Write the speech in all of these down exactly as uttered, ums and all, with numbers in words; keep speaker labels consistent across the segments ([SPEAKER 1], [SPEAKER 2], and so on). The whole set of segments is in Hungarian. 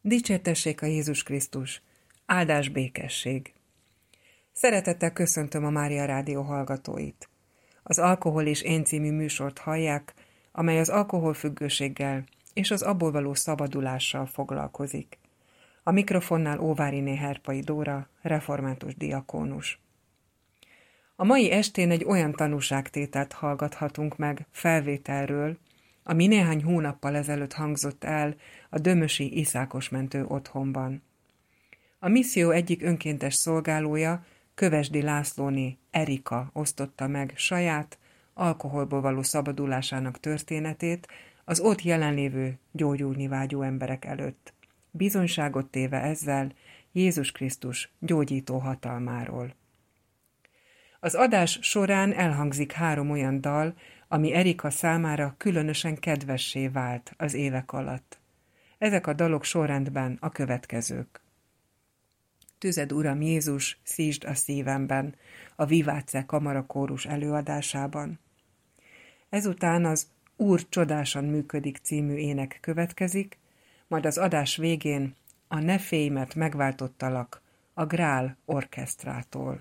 [SPEAKER 1] Dicsértessék a Jézus Krisztus! Áldás békesség! Szeretettel köszöntöm a Mária Rádió hallgatóit. Az Alkohol és Én című műsort hallják, amely az alkoholfüggőséggel és az abból való szabadulással foglalkozik. A mikrofonnál Óváriné Herpai Dóra, református diakónus. A mai estén egy olyan tanúságtételt hallgathatunk meg felvételről, ami néhány hónappal ezelőtt hangzott el a dömösi Iszákosmentő otthonban. A misszió egyik önkéntes szolgálója, Kövesdi Lászlóné Erika osztotta meg saját, alkoholból való szabadulásának történetét az ott jelenlévő gyógyulni vágyó emberek előtt, bizonyságot téve ezzel Jézus Krisztus gyógyító hatalmáról. Az adás során elhangzik három olyan dal, ami Erika számára különösen kedvessé vált az évek alatt. Ezek a dalok sorrendben a következők. Tüzed, Uram Jézus, szítsd a szívemben, a Viváce kamarakórus előadásában. Ezután az Úr csodásan működik című ének következik, majd az adás végén a Ne félj, mert megváltottalak a Grál orkesztrától.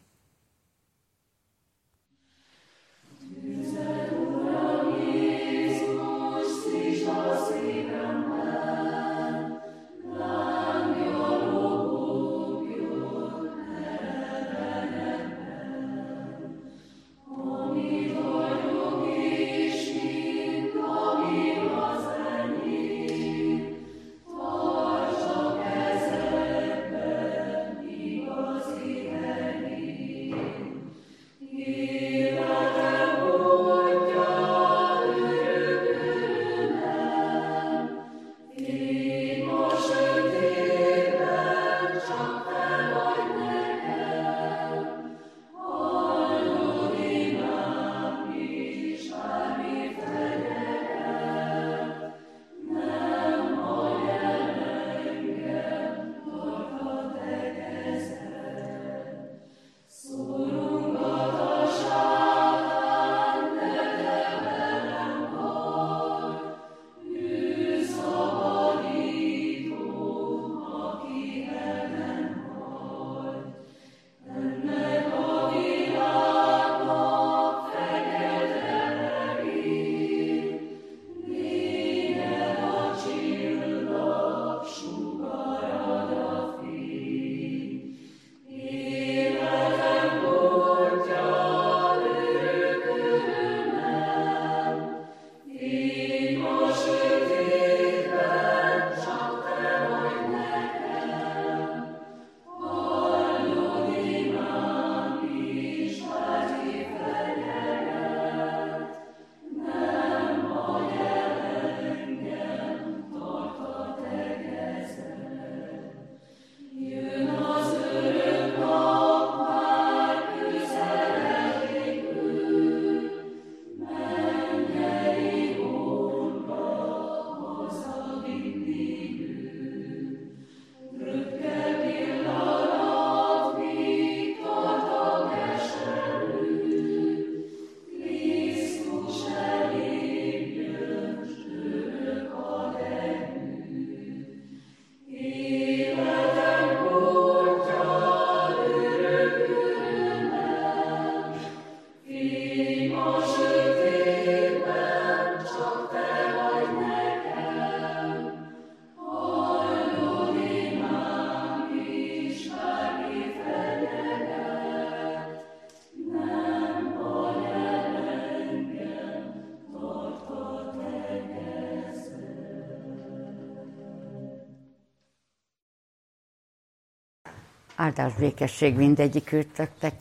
[SPEAKER 2] Áldás békesség mindegyikőtöknek.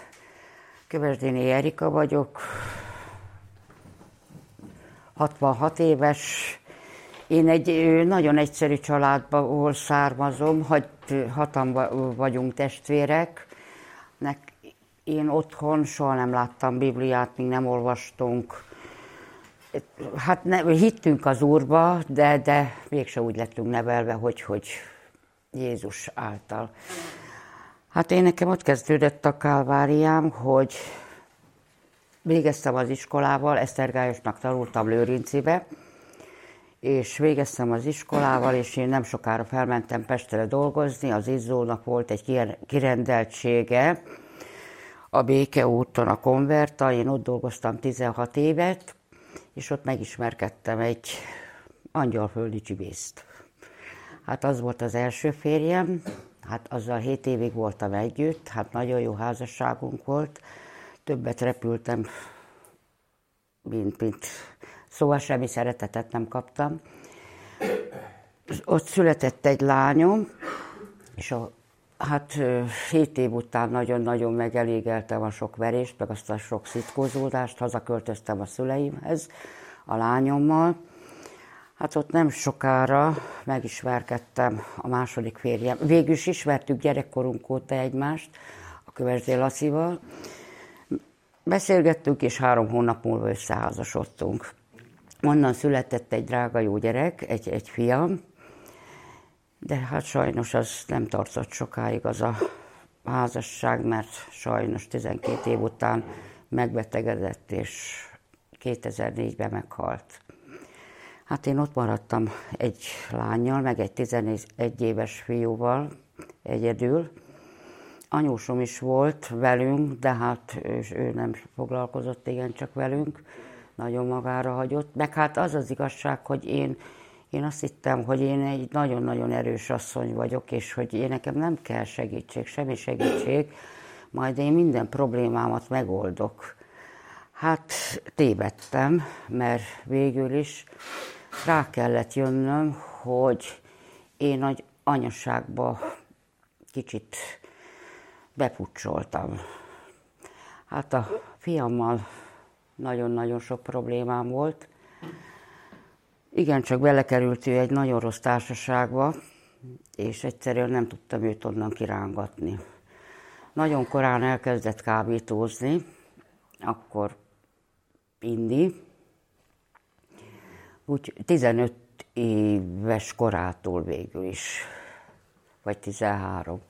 [SPEAKER 2] Kövesdiné Erika vagyok, hatvanhat éves. Én egy nagyon egyszerű családból származom, hatan vagyunk testvérek. Én otthon soha nem láttam Bibliát, még nem olvastunk. Hát ne, hittünk az Úrba, de, de mégse úgy lettünk nevelve, hogy, hogy Jézus által. Hát én nekem ott kezdődött a kálváriám, hogy végeztem az iskolával, Esztergályosnak tanultam Lőrincibe, és végeztem az iskolával, és én nem sokára felmentem Pestre dolgozni, az Izzónak volt egy kirendeltsége a Béke úton, a Konverta, én ott dolgoztam tizenhat évet, és ott megismerkedtem egy angyalföldi csibészt. Hát az volt az első férjem, hát azzal hét évig voltam együtt, hát nagyon jó házasságunk volt, többet repültem, mint, mint szóval semmi szeretetet nem kaptam. Ott született egy lányom, és a, hát hét év után nagyon-nagyon megelégeltem a sok verést, meg azt a sok szitkózódást, hazaköltöztem a szüleimhez, a lányommal. Hát ott nem sokára megismerkedtem a második férjem. Végül is ismertük gyerekkorunk óta egymást, a Kövesdé Lacival. Beszélgettünk, és három hónap múlva összeházasodtunk. Onnan született egy drága jó gyerek, egy, egy fiam, de hát sajnos az nem tartott sokáig az a házasság, mert sajnos tizenkét év után megbetegedett, és kétezer-négyben meghalt. Hát én ott maradtam egy lánnyal, meg egy tizenegy éves fiúval egyedül. Anyósom is volt velünk, de hát ő, ő nem foglalkozott igencsak velünk, nagyon magára hagyott. Meg hát az az igazság, hogy én, én azt hittem, hogy én egy nagyon-nagyon erős asszony vagyok, és hogy én nekem nem kell segítség, semmi segítség, majd én minden problémámat megoldok. Hát tévedtem, mert végül is rá kellett jönnöm, hogy én nagy anyaságba kicsit bepucsoltam. Hát a fiammal nagyon-nagyon sok problémám volt. Igen, csak belekerült ő egy nagyon rossz társaságba, és egyszerűen nem tudtam őt onnan kirángatni. Nagyon korán elkezdett kábítózni, akkor inni, úgy tizenöt éves korától végül is, vagy tizenhárom.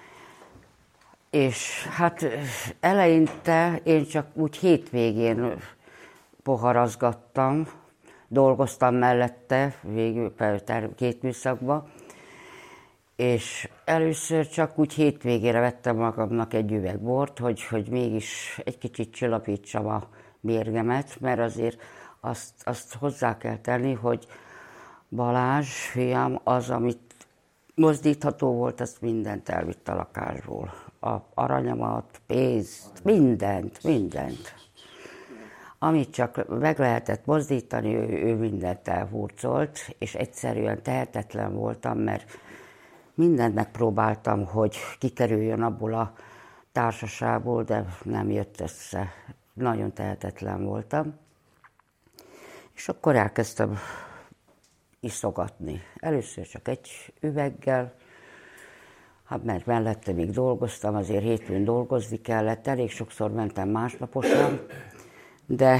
[SPEAKER 2] És hát eleinte én csak úgy hétvégén poharazgattam, dolgoztam mellette, végül két műszakban, és először csak úgy hétvégére vettem magamnak egy üveg bort, hogy, hogy mégis egy kicsit csillapítsam a mérgemet, mert azért azt, azt hozzá kell tenni, hogy Balázs, fiam, az, amit mozdítható volt, azt mindent elvitt a lakásból. A aranyamat, pénzt, mindent, mindent. Amit csak meg lehetett mozdítani, ő, ő mindent elhurcolt, és egyszerűen tehetetlen voltam, mert mindent megpróbáltam, hogy kikerüljön abból a társaságból, de nem jött össze. Nagyon tehetetlen voltam. És akkor elkezdtem iszogatni. Először csak egy üveggel, hát mert mellette még dolgoztam, azért hétfőn dolgozni kellett, elég sokszor mentem másnaposan, de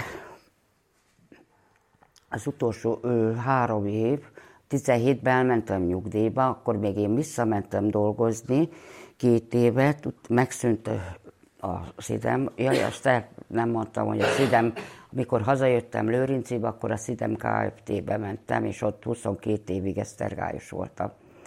[SPEAKER 2] az utolsó ő, három év, tizenhétben elmentem nyugdíjba, akkor még én visszamentem dolgozni, két évet, megszűnt a szidem. Jaj, azt el nem mondtam, hogy a szidem, amikor hazajöttem Lőrincibe, akkor a Szidem Kft-be mentem, és ott huszonkét évig esztergályos voltam.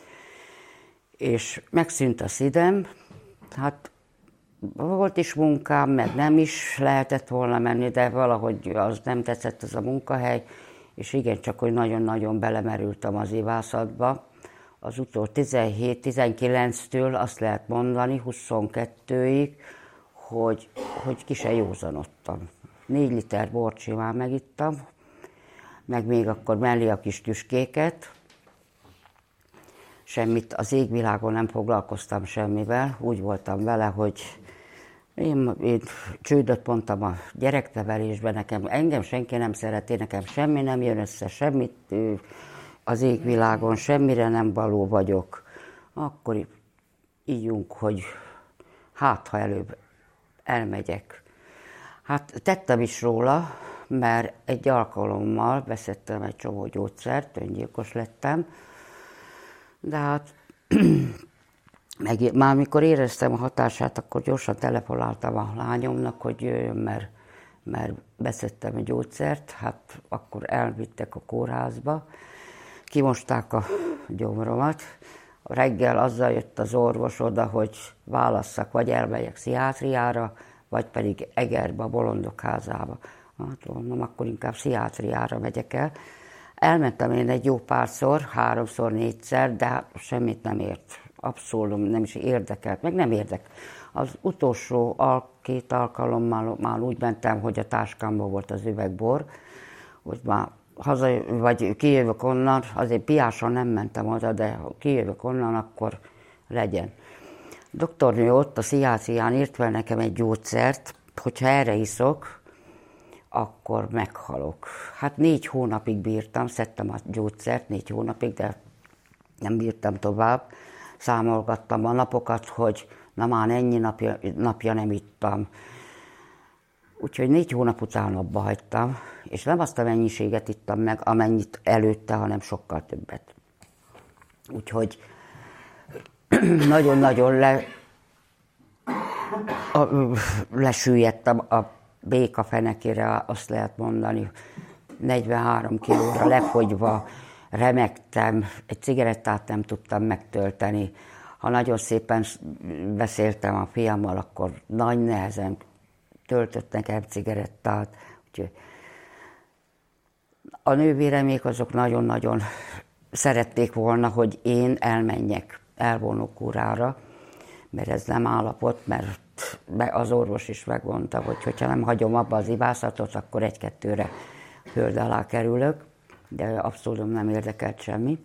[SPEAKER 2] És megszűnt a szidem, hát volt is munkám, meg nem is lehetett volna menni, de valahogy az nem tetszett az a munkahely, és igen, csak hogy nagyon-nagyon belemerültem az ivászatba. Az utolsó tizenhét-tizenkilenctől azt lehet mondani, huszonkettőig, hogy, hogy ki se józanodtam. Négy liter bort simán megittam, meg még akkor mellé a kis tüskéket. Semmit, az égvilágon nem foglalkoztam semmivel, úgy voltam vele, hogy én, én csődöt mondtam a gyereknevelésben, nekem, engem senki nem szereti, nekem semmi nem jön össze, semmit az égvilágon, semmire nem való vagyok. Akkor ígyunk, hogy hát, ha előbb elmegyek. Hát tettem is róla, mert egy alkalommal beszedtem egy csomó gyógyszert, öngyilkos lettem, de hát meg, már mikor éreztem a hatását, akkor gyorsan telefonáltam a lányomnak, hogy jöjjön, mert, mert beszedtem a gyógyszert, hát akkor elvittek a kórházba, kimosták a gyomromat. Reggel azzal jött az orvos oda, hogy válasszak, vagy elmegyek pszichiátriára, vagy pedig Egerbe, a Bolondok házába. Hát mondom, akkor inkább pszichiátriára megyek el. Elmentem én egy jó párszor, háromszor, négyszer, de semmit nem ért. Abszolút nem is érdekelt, meg nem érdekelt. Az utolsó al- két alkalommal már úgy mentem, hogy a táskámban volt az üvegbor, hogy már haza, vagy kijövök onnan, azért piásan nem mentem oda, de ha kijövök onnan, akkor legyen. A doktornő ott a pszichiátrián írt fel nekem egy gyógyszert, hogyha erre iszok, akkor meghalok. Hát négy hónapig bírtam, szedtem a gyógyszert négy hónapig, de nem bírtam tovább. Számolgattam a napokat, hogy na már ennyi napja, napja nem ittam. Úgyhogy négy hónap után abba hagytam, és nem azt a mennyiséget ittam meg, amennyit előtte, hanem sokkal többet. Úgyhogy nagyon-nagyon le, a, lesüllyedtem a béka fenekére, azt lehet mondani, negyvenhárom kilóra lefogyva, remegtem, egy cigarettát nem tudtam megtölteni. Ha nagyon szépen beszéltem a fiammal, akkor nagy nehezen töltött nekem cigarettát. Úgyhogy a nővéremék azok nagyon-nagyon szerették volna, hogy én elmenjek elvonókúrára, mert ez nem állapot, mert az orvos is megmondta, hogy hogyha nem hagyom abba az ibászatot, akkor egy-kettőre föld alá kerülök, de abszolút nem érdekelt semmi.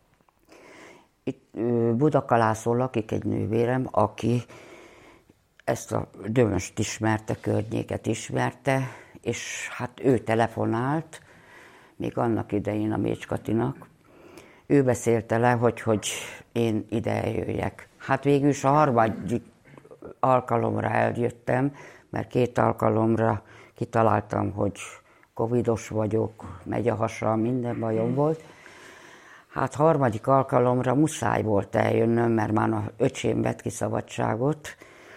[SPEAKER 2] Itt Budakalászon lakik egy nővérem, aki ezt a Dömöst ismerte, környéket ismerte, és hát ő telefonált, még annak idején a Mécs Katinak. Ő beszélte le, hogy, hogy én ide jöjjek. Hát végül is a harmadik alkalomra eljöttem, mert két alkalomra kitaláltam, hogy covidos vagyok, megy a hasam, minden bajom volt. Hát harmadik alkalomra muszáj volt eljönnöm, mert már a öcsém vett ki szabadságot,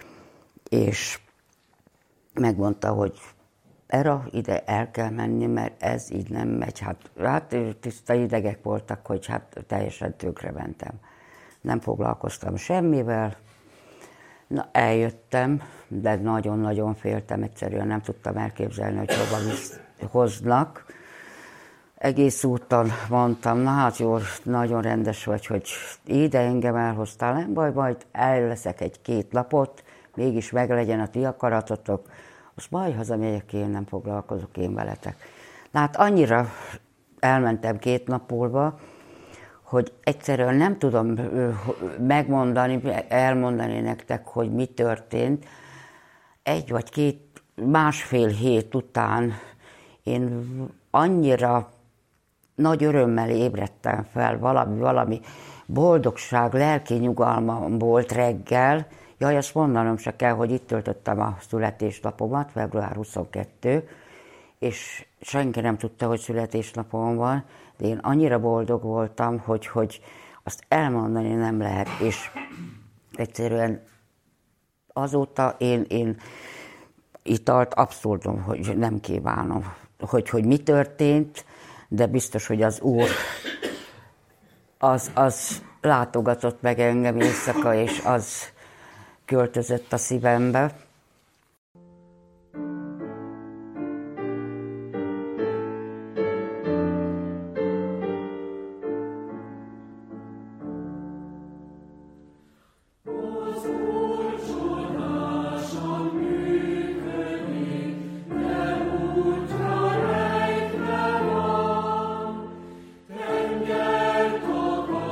[SPEAKER 2] és megmondta, hogy erre ide el kell menni, mert ez így nem megy. Hát, hát tiszta idegek voltak, hogy hát teljesen tönkre mentem. Nem foglalkoztam semmivel. Na, eljöttem, de nagyon-nagyon féltem, egyszerűen nem tudtam elképzelni, hogy hova hoznak. Egész úton mondtam, na hát jó, nagyon rendes vagy, hogy ide engem elhoztál, nem baj, majd elleszek egy-két lapot, mégis meg legyen a ti akaratotok, most majd hazamegyek, én nem foglalkozok én veletek. Na hát annyira elmentem két nap múlva, hogy egyszerűen nem tudom megmondani, elmondani nektek, hogy mi történt. Egy vagy két, másfél hét után én annyira nagy örömmel ébredtem fel, valami, valami boldogság, lelki nyugalmam volt reggel. Jaj, azt mondanom se kell, hogy itt töltöttem a születésnapomat, február huszonkettő, és senki nem tudta, hogy születésnapom van, de én annyira boldog voltam, hogy, hogy azt elmondani nem lehet, és egyszerűen azóta én, én italt abszurdum, hogy nem kívánom, hogy, hogy mi történt, de biztos, hogy az Úr az, az látogatott meg engem éjszaka, és az költözött a szívembe.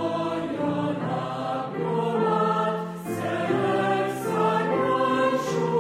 [SPEAKER 3] Sure.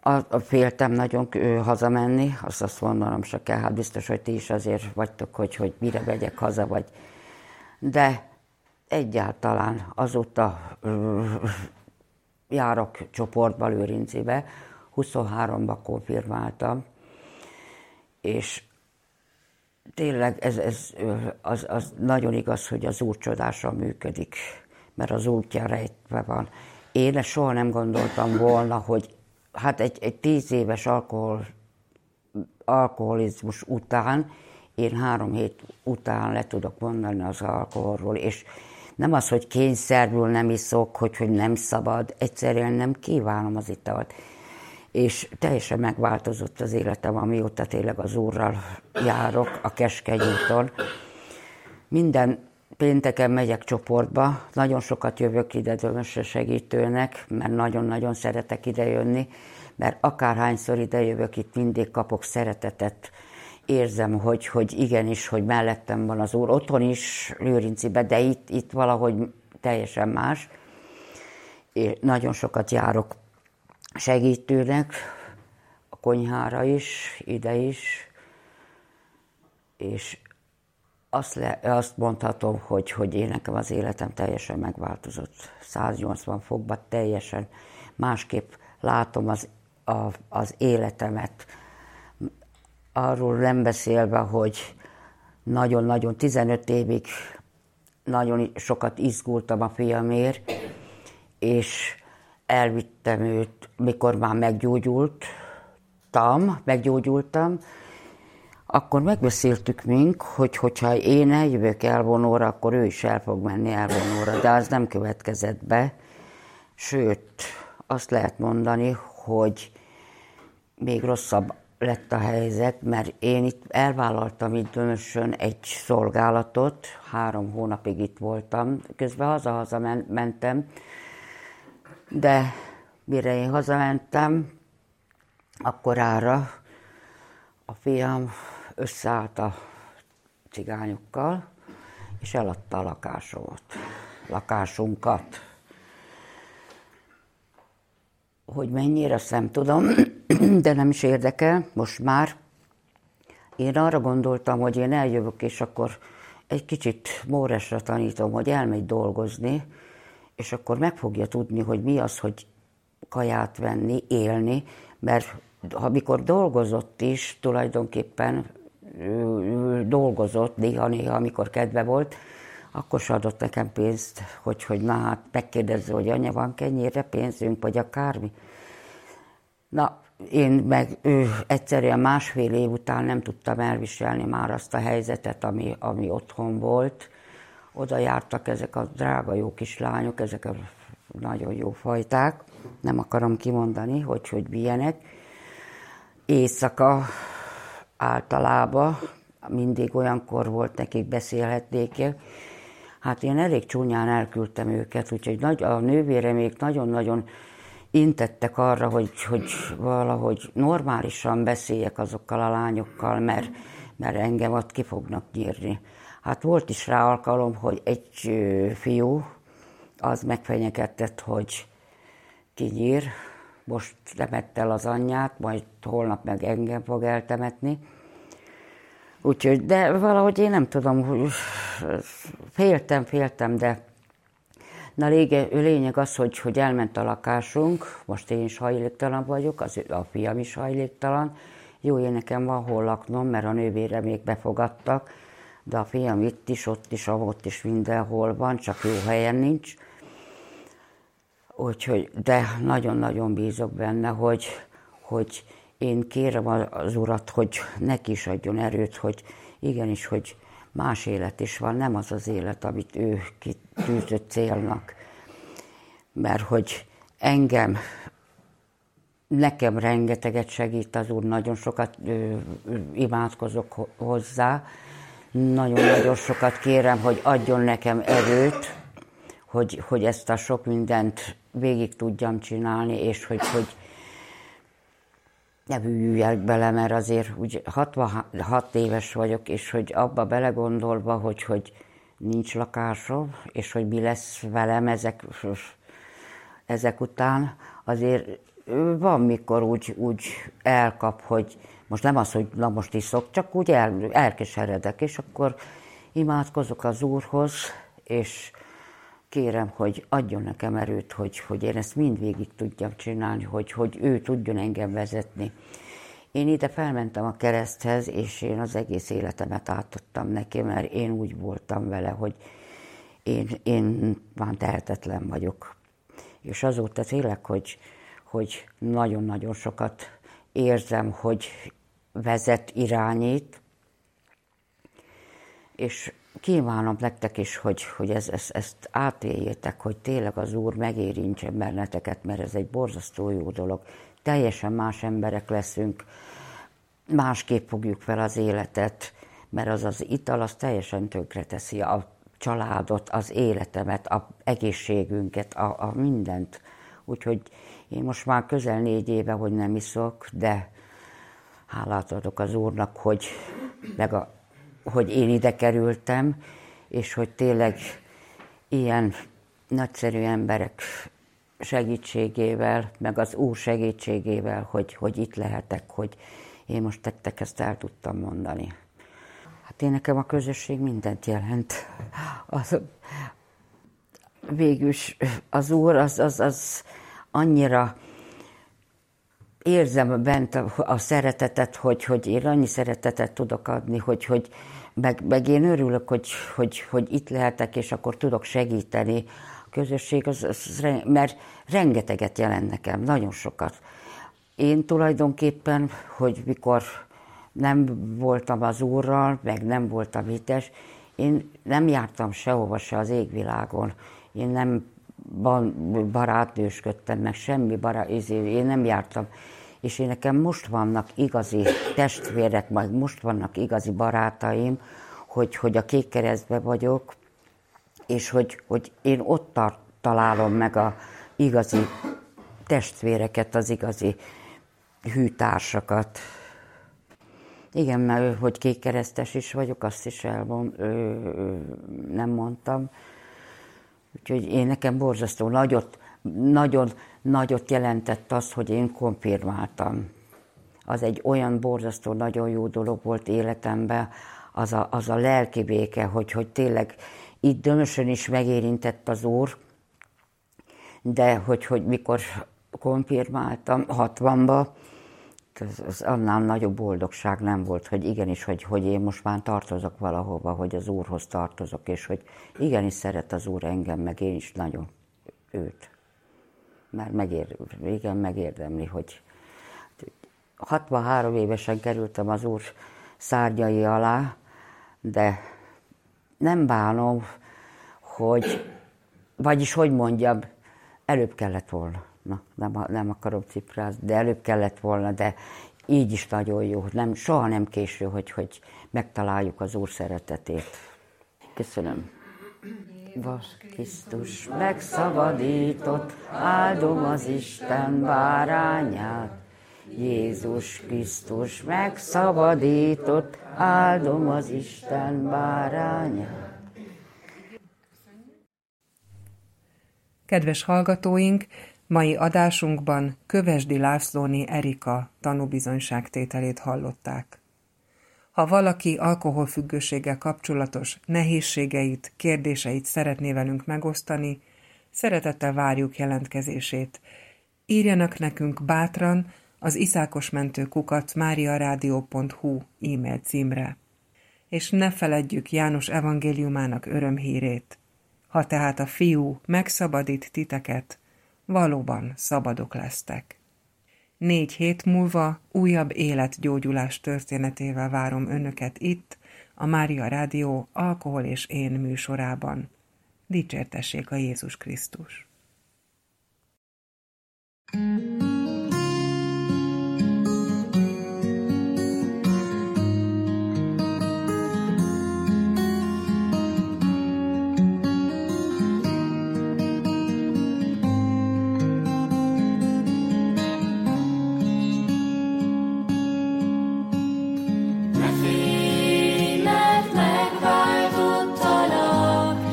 [SPEAKER 2] A, a féltem nagyon ö, hazamenni, azt azt mondanom se kell, hát biztos, hogy ti is azért vagytok, hogy, hogy mire megyek haza, vagy. De egyáltalán azóta ö, járok csoportba Lőrincibe, huszonháromba konfirmáltam, és tényleg ez, ez az, az nagyon igaz, hogy az Úr csodásan működik, mert az útja rejtve van. Én soha nem gondoltam volna, hogy hát egy, egy tíz éves alkohol, alkoholizmus után, én három hét után le tudok mondani az alkoholról, és nem az, hogy kényszerből nem iszok, hogy, hogy nem szabad, egyszerűen nem kívánom az italt. És teljesen megváltozott az életem, amióta tényleg az Úrral járok a Keskeny úton. Minden pénteken megyek csoportba, nagyon sokat jövök ide Dömösre segítőnek, mert nagyon-nagyon szeretek ide jönni, mert akárhányszor ide jövök, itt mindig kapok szeretetet, érzem, hogy, hogy igenis, hogy mellettem van az Úr, otthon is, Lőrincibe, de itt, itt valahogy teljesen más. Én nagyon sokat járok segítőnek, a konyhára is, ide is, és azt, le, azt mondhatom, hogy, hogy én nekem az életem teljesen megváltozott. száznyolcvan fokban teljesen másképp látom az, a, az életemet. Arról nem beszélve, hogy nagyon-nagyon tizenöt évig nagyon sokat izgultam a fiamért, és elvittem őt, mikor már meggyógyultam, meggyógyultam, akkor megbeszéltük mink, hogy hogyha én eljövök elvonóra, akkor ő is el fog menni elvonóra, de az nem következett be. Sőt, azt lehet mondani, hogy még rosszabb lett a helyzet, mert én itt elvállaltam itt Dömösön egy szolgálatot, három hónapig itt voltam, közben haza-haza mentem, de mire én hazamentem, akkorára a fiam összeállt a cigányokkal, és eladta a lakásomat, lakásunkat. Hogy mennyire, azt nem tudom, de nem is érdekel, most már. Én arra gondoltam, hogy én eljövök, és akkor egy kicsit Móresre tanítom, hogy elmegy dolgozni, és akkor meg fogja tudni, hogy mi az, hogy kaját venni, élni, mert amikor dolgozott is, tulajdonképpen dolgozott néha-néha, amikor kedve volt, akkor se adott nekem pénzt, hogy, hogy na hát megkérdezze, hogy anya, van kenyérre pénzünk, vagy akármi. Na, én meg ő, egyszerűen másfél év után nem tudtam elviselni már azt a helyzetet, ami, ami otthon volt. Oda jártak ezek a drága jó kislányok, ezek a nagyon jó fajták, nem akarom kimondani, hogy, hogy milyenek. Éjszaka általában, mindig olyankor volt nekik beszélhetnék. Hát én elég csúnyán elküldtem őket, úgyhogy nagy, a nővéremék nagyon-nagyon intettek arra, hogy, hogy valahogy normálisan beszéljek azokkal a lányokkal, mert, mert engem ott ki fognak nyírni. Hát volt is rá alkalom, hogy egy fiú az megfenyegetett, hogy kinyír, most temett el az anyját, majd holnap meg engem fog eltemetni. Úgyhogy, de valahogy én nem tudom, hogy féltem, féltem, de na lége, lényeg az, hogy, hogy elment a lakásunk, most én is hajléktalan vagyok, az, a fiam is hajléktalan. Jó, én nekem van hol laknom, mert a nővére még befogadtak, de a fiam itt is, ott is, ott is mindenhol van, csak jó helyen nincs. Úgyhogy, de nagyon-nagyon bízok benne, hogy, hogy én kérem az Urat, hogy neki is adjon erőt, hogy igenis, hogy más élet is van, nem az az élet, amit ő kitűzött célnak. Mert hogy engem, nekem rengeteget segít az Úr, nagyon sokat ö, imádkozok hozzá, nagyon-nagyon sokat kérem, hogy adjon nekem erőt, hogy, hogy ezt a sok mindent végig tudjam csinálni, és hogy, hogy ne bűjjek bele, mert azért úgy hatvanhat éves vagyok, és hogy abba belegondolva, hogy, hogy nincs lakásom, és hogy mi lesz velem ezek, ezek után, azért van, mikor úgy, úgy elkap, hogy most nem az, hogy na most iszok, csak úgy el, elkeseredek, és akkor imádkozok az Úrhoz, és kérem, hogy adjon nekem erőt, hogy, hogy én ezt mind végig tudjam csinálni, hogy, hogy ő tudjon engem vezetni. Én ide felmentem a kereszthez, és én az egész életemet átadtam neki, mert én úgy voltam vele, hogy én, én már tehetetlen vagyok. És azóta tényleg, hogy, hogy nagyon-nagyon sokat érzem, hogy vezet, irányít, és kívánom nektek is, hogy, hogy ez, ez, ezt átéljétek, hogy tényleg az Úr megérintsen benneteket, mert ez egy borzasztó jó dolog. Teljesen más emberek leszünk, másképp fogjuk fel az életet, mert az az ital, az teljesen tönkreteszi a családot, az életemet, az egészségünket, a, a mindent. Úgyhogy én most már közel négy éve, hogy nem iszok, de hálát adok az Úrnak, hogy, meg a, hogy én ide kerültem, és hogy tényleg ilyen nagyszerű emberek segítségével, meg az Úr segítségével, hogy, hogy itt lehetek, hogy én most tettek ezt el tudtam mondani. Hát én nekem a közösség mindent jelent. Az, végülis az Úr az, az, az annyira érzem bent a, a szeretetet, hogy, hogy én annyi szeretetet tudok adni, hogy, hogy meg, meg én örülök, hogy, hogy, hogy itt lehetek, és akkor tudok segíteni. A közösség, az, az, mert rengeteget jelent nekem, nagyon sokat. Én tulajdonképpen, hogy mikor nem voltam az Úrral, meg nem voltam hites, én nem jártam sehova se az égvilágon. Én nem barátnősködtem, meg semmi barát, én nem jártam. És én nekem most vannak igazi testvérek, majd most vannak igazi barátaim, hogy, hogy a Kékkeresztben vagyok, és hogy, hogy én ott tart, találom meg az igazi testvéreket, az igazi hűtársakat. Igen, mert hogy kékkeresztes is vagyok, azt is elmond, ö, ö, nem mondtam. Úgyhogy én nekem borzasztó nagyot, nagyon nagyot jelentett az, hogy én konfirmáltam. Az egy olyan borzasztó, nagyon jó dolog volt életemben, az a, az a lelki béke, hogy, hogy tényleg itt Dömösön is megérintett az Úr, de hogy, hogy mikor konfirmáltam hatvanba, az, az annál nagyobb boldogság nem volt, hogy igenis, hogy, hogy én most már tartozok valahova, hogy az Úrhoz tartozok, és hogy igenis szeret az Úr engem, meg én is nagyon őt. Mert megér, igen, megérdemli, hogy hatvanhárom évesen kerültem az Úr szárnyai alá, de nem bánom, hogy, vagyis hogy mondjam, előbb kellett volna. Na, nem, nem akarom ciprázni, de előbb kellett volna, de így is nagyon jó, nem, soha nem késő, hogy, hogy megtaláljuk az Úr szeretetét. Köszönöm. Vas Krisztus megszabadított, áldom az Isten bárányát. Jézus Krisztus megszabadított, áldom az Isten bárányát.
[SPEAKER 1] Kedves hallgatóink, mai adásunkban Kövesdi Lászlóné Erika tanúbizonyságtételét hallották. Ha valaki alkoholfüggőséggel kapcsolatos nehézségeit, kérdéseit szeretné velünk megosztani, szeretettel várjuk jelentkezését. Írjanak nekünk bátran az iszákosmentő kukac mariaradio pont hu e-mail címre. És ne feledjük János evangéliumának örömhírét. Ha tehát a Fiú megszabadít titeket, valóban szabadok lesztek. Négy hét múlva újabb életgyógyulás történetével várom önöket itt, a Mária Rádió Alkohol és én műsorában. Dicsértessék a Jézus Krisztus!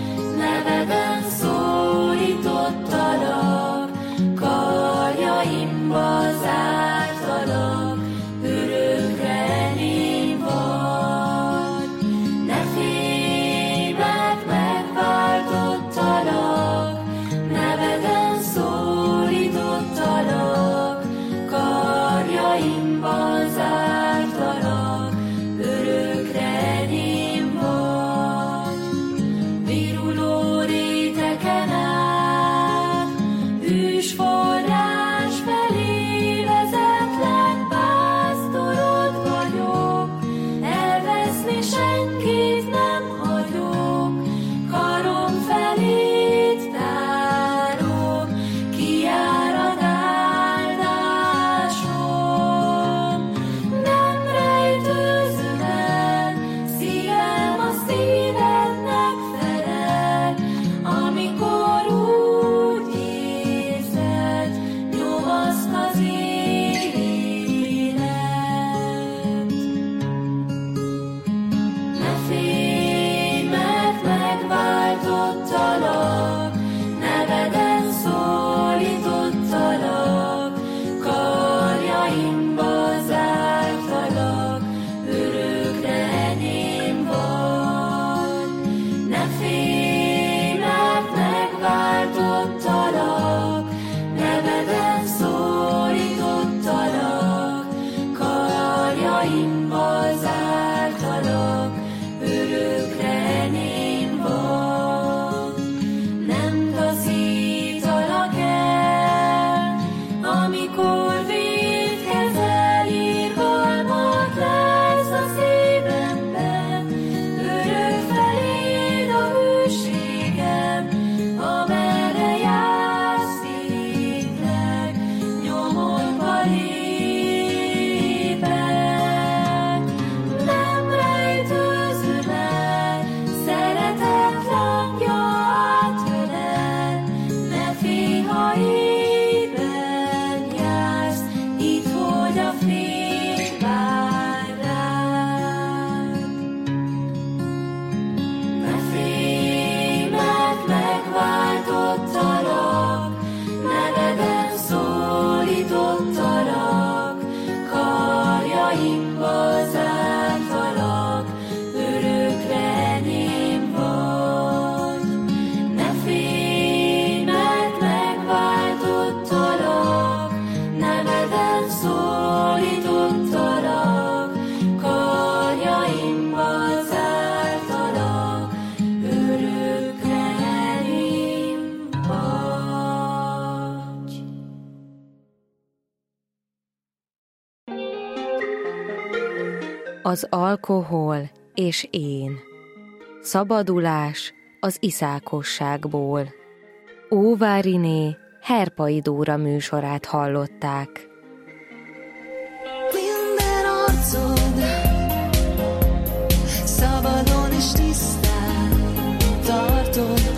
[SPEAKER 3] Neveden szólítottalak, karjaim Az alkohol és én. Szabadulás az iszákosságból. Óváriné Herpai Dóra műsorát hallották.
[SPEAKER 4] Minden arcod szabadon és tisztán tartod.